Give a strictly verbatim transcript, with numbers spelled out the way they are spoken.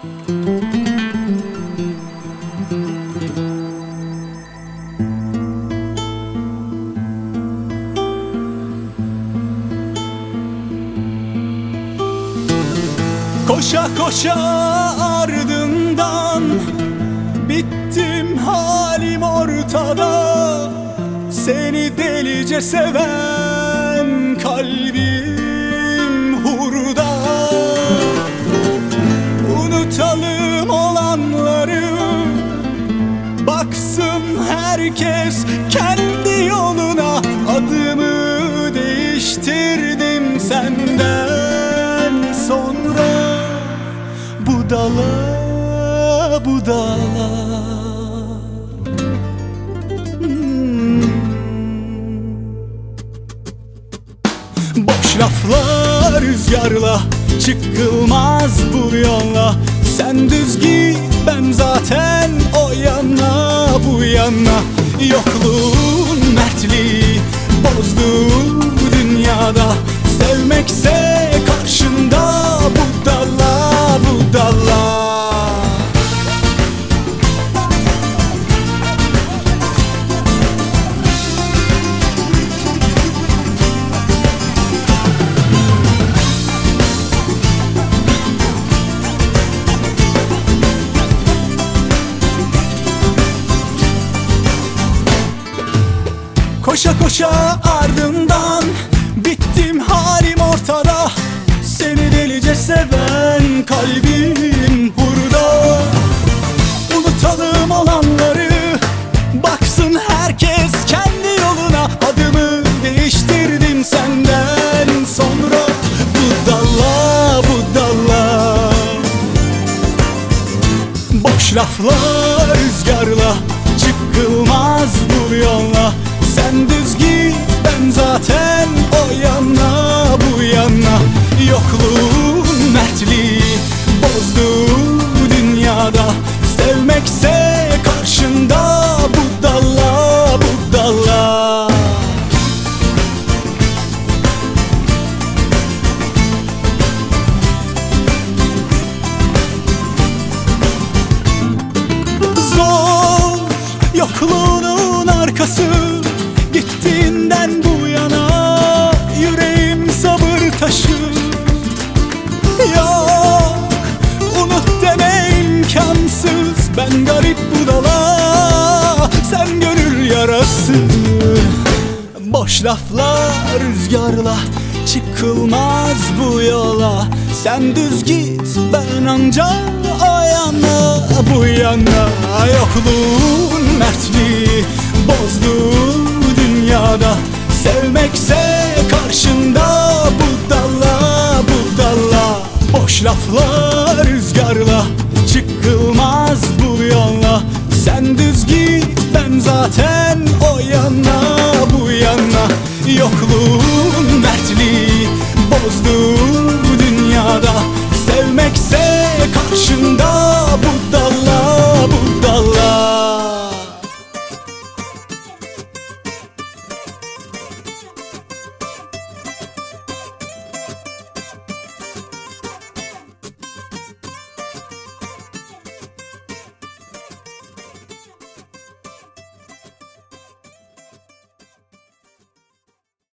Koşa koşa ardından bittim, halim ortada. Seni delice seven kalbim hurda. Unutalım olanları, baksın herkes kendi yoluna. Adımı değiştirdim senden sonra, budala budala. hmm. Boş laflar rüzgarla, çıkılmaz bu yolla. Sen düz git, ben zaten o yana bu yana. Yokluğun mertliği bozdu dünyada. Sevmekse karşında budala budala. Koşa koşa ardından bittim, halim ortada. Seni delice seven kalbim hurda. Unutalım olanları, baksın herkes kendi yoluna. Adımı değiştirdim senden sonra, budala budala. Boş laflar rüzgarla, çıkılmaz bu yolla. Sen düz git, ben zaten o yana bu yana. Yokluğun mertliği bozdu dünyada. Sevmekse karşında budala budala. Zor yokluğunun arkası, gittiğinden bu yana yüreğim sabır taşı. Yok, unut deme imkansız, ben garip budala, sen gönül yarası. Boş laflar rüzgarla, çıkılmaz bu yola. Sen düz git, ben anca o yana bu yana. Yokluğun mertliği bozdu dünyada. Sevmekse karşında budala budala. Boş laflar rüzgarla, çıkılmaz bu yolla. Sen düz git, ben zaten o yana bu yana. Yokluğun